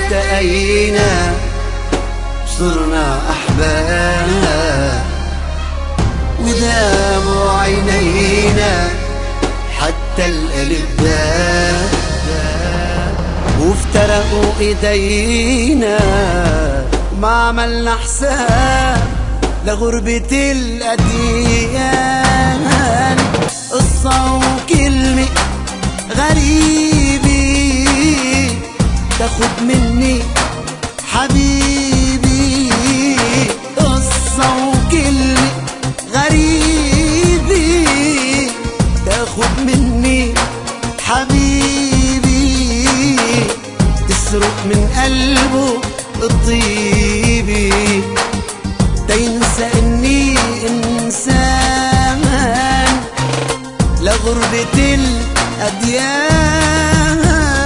التقينا صرنا أحباب، وذابوا عينينا حتى القلب داب، وافترقوا ايدينا ما عملنا حساب لغربة الأديان. قصة وكلمة غريبة تاخد مني حبيبي، قصة وكلمة غريبة تاخد مني حبيبي، تسرق من قلبه الطيبي، تينسى اني انسان لغربة الأديان.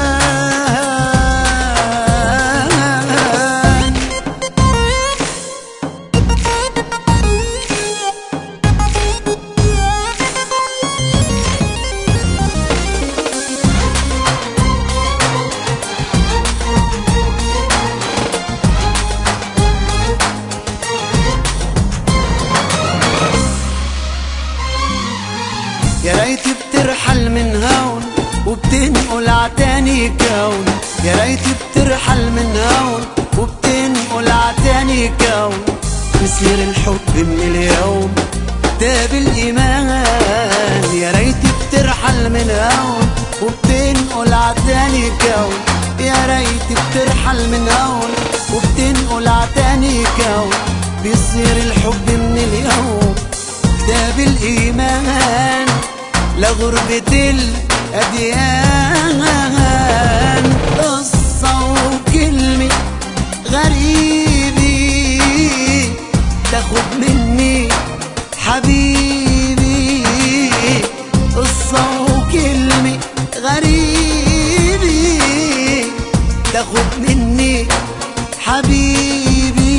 يا ريت بترحل من هون وبتنقل عتاني كون، يا ريت بترحل من هون وبتنقل عتاني كون، يصير الحب من اليوم كتاب الإيمان. يا ريت بترحل من هون وبتنقل عتاني كون، يا ريت بترحل من هون وبتنقل عتاني كون، بيصير الحب من اليوم كتاب الإيمان لغربة الأديان. قصة وكلمة غريبة تاخد مني حبيبي، قصة وكلمة غريبة تاخد مني حبيبي،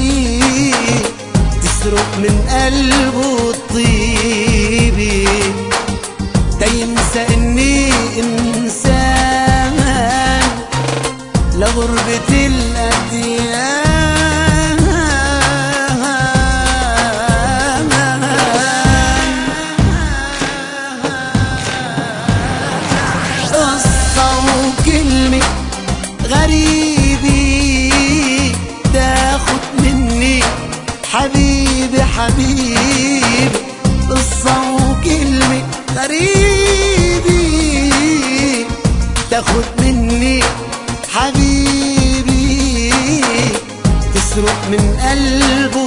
تسرق من قلبه الطيبي، تينسى اني انسان لغربة الأديان. قصة وكلمة غريبة تاخد مني حبيبي حبيبي، قصة وكلمة غريبي تاخد مني حبيبي، تسرق من قلبه